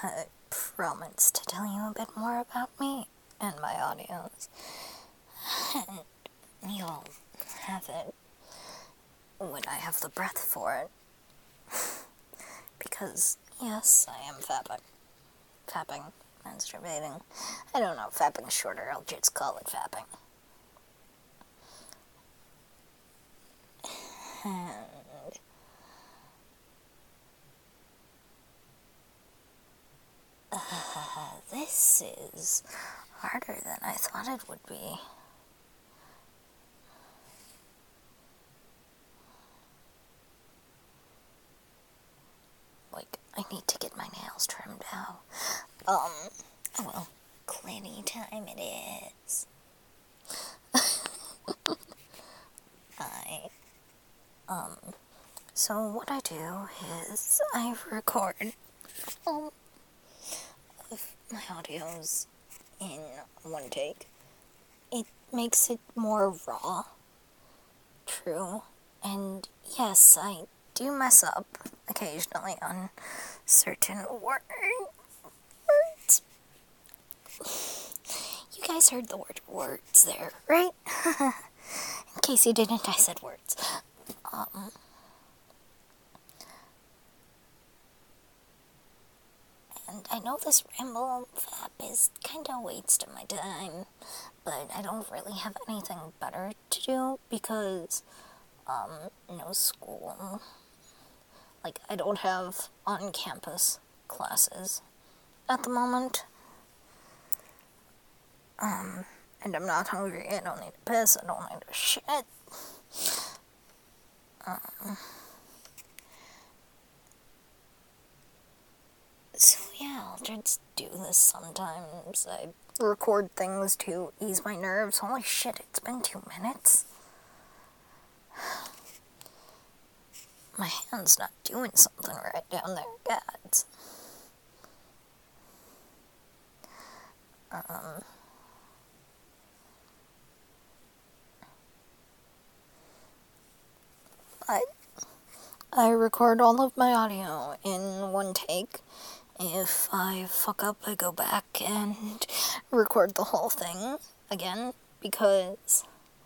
I promise to tell you a bit more about me and my audios, and you'll have it when I have the breath for it. Because, yes, I am fapping. Fapping. Masturbating. I don't know, fapping's shorter, I'll just call it fapping. And this is harder than I thought it would be. Like, I need to get my nails trimmed out. Well, cleaning time it is. So what I do is I record of my audios in one take. It makes it more raw, true, and yes, I do mess up occasionally on certain words. You guys heard the word words there, right? In case you didn't, I said words. And I know this ramble fap is kinda a waste of my time, but I don't really have anything better to do because, no school. Like, I don't have on-campus classes at the moment. And I'm not hungry, I don't need to piss, I don't need to shit. So yeah, I'll just do this sometimes. I record things to ease my nerves. Holy shit, it's been 2 minutes. My hand's not doing something right down there, guys. I record all of my audio in one take. If I fuck up, I go back and record the whole thing again, because,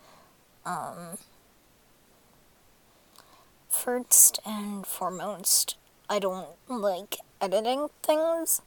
first and foremost, I don't like editing things,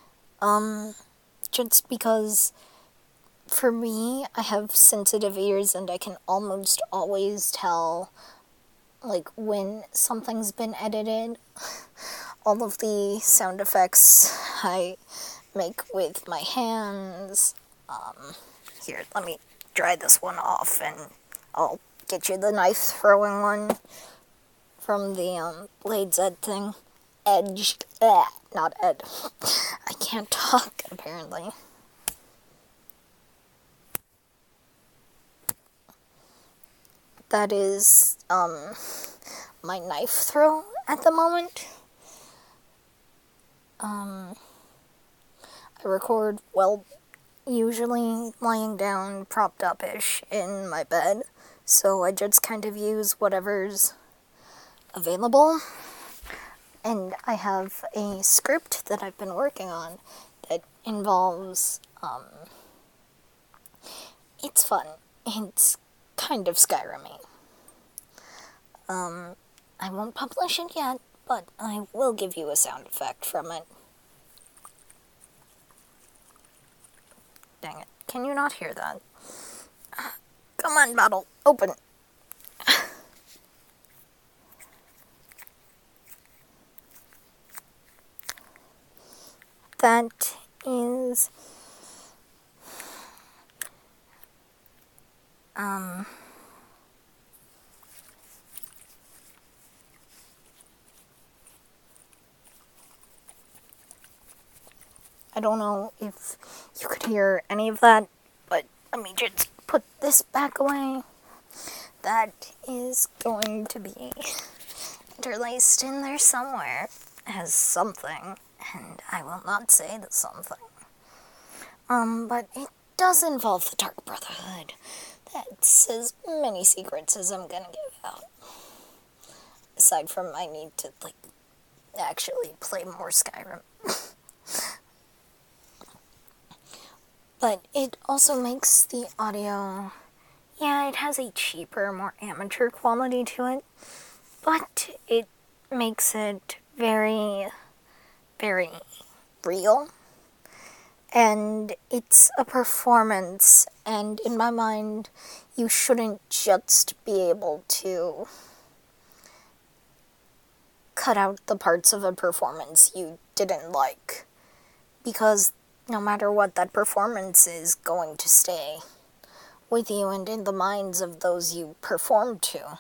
just because, for me, I have sensitive ears and I can almost always tell, like, when something's been edited. All of the sound effects I make with my hands. Here, let me dry this one off and I'll get you the knife throwing one from the Blades Ed thing. Edge. Not Ed. I can't talk, apparently. That is, my knife throw at the moment. I record, well, usually lying down, propped up-ish in my bed, so I just kind of use whatever's available. And I have a script that I've been working on that involves, it's fun. It's kind of Skyrim-y. I won't publish it yet, but I will give you a sound effect from it. Dang it. Can you not hear that? Come on, bottle. Open. That is... I don't know if you could hear any of that, but let me just put this back away. That is going to be interlaced in there somewhere as something, and I will not say the something. But it does involve the Dark Brotherhood. That's as many secrets as I'm gonna give out. Aside from I need to, like, actually play more Skyrim. But it also makes the audio, yeah, it has a cheaper, more amateur quality to it, but it makes it very, very real. And it's a performance, and in my mind, you shouldn't just be able to cut out the parts of a performance you didn't like, because no matter what, that performance is going to stay with you and in the minds of those you performed to.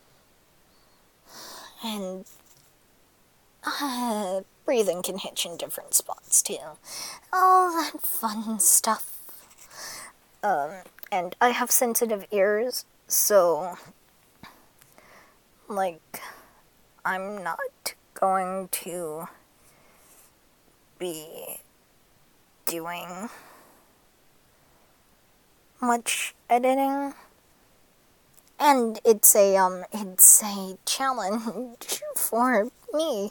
And breathing can hitch in different spots too. All that fun stuff. And I have sensitive ears, so, like, I'm not going to be doing much editing. And it's a challenge for me.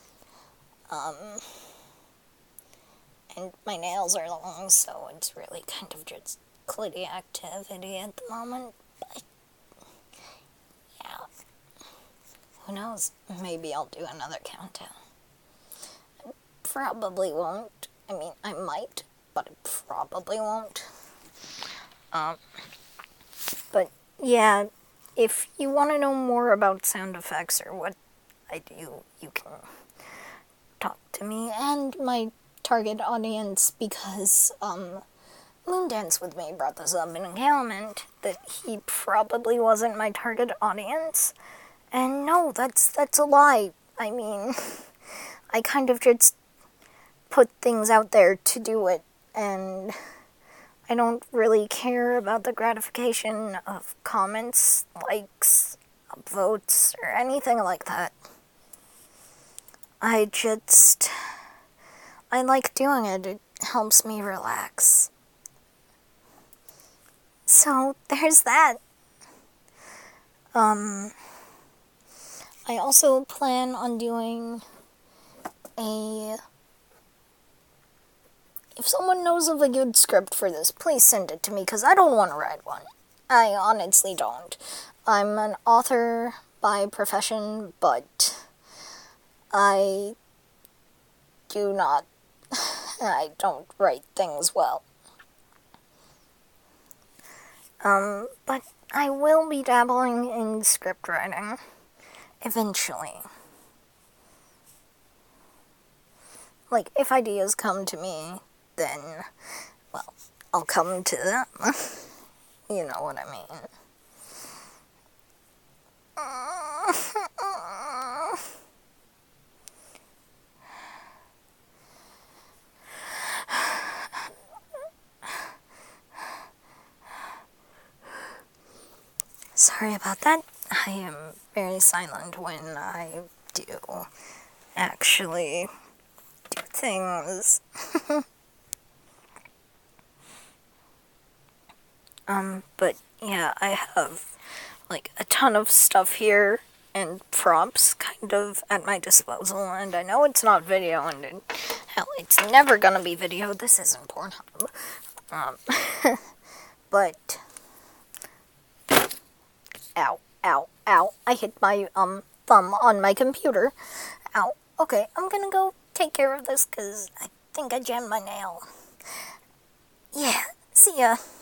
And my nails are long, so it's really kind of just clitty activity at the moment. But, yeah. Who knows? Maybe I'll do another countdown. I probably won't. I mean, I might, but I probably won't. But, yeah, if you want to know more about sound effects or what I do, you can talk to me and my target audience, because Moondance with Me brought this up in a comment, that he probably wasn't my target audience. And no, that's a lie. I mean, I kind of just put things out there to do it, and I don't really care about the gratification of comments, likes, votes, or anything like that. I like doing it. It helps me relax. So, there's that. I also plan on doing if someone knows of a good script for this, please send it to me, because I don't want to write one. I honestly don't. I'm an author by profession, but I don't write things well. But I will be dabbling in script writing eventually. Like, if ideas come to me, then, well, I'll come to them. You know what I mean. Sorry about that. I am very silent when I do actually do things. But yeah, I have like a ton of stuff here and props kind of at my disposal, and I know it's not video, and hell, it's never gonna be video. This isn't Pornhub. But ow, ow, ow. I hit my thumb on my computer. Ow. Okay, I'm gonna go take care of this because I think I jammed my nail. Yeah, see ya.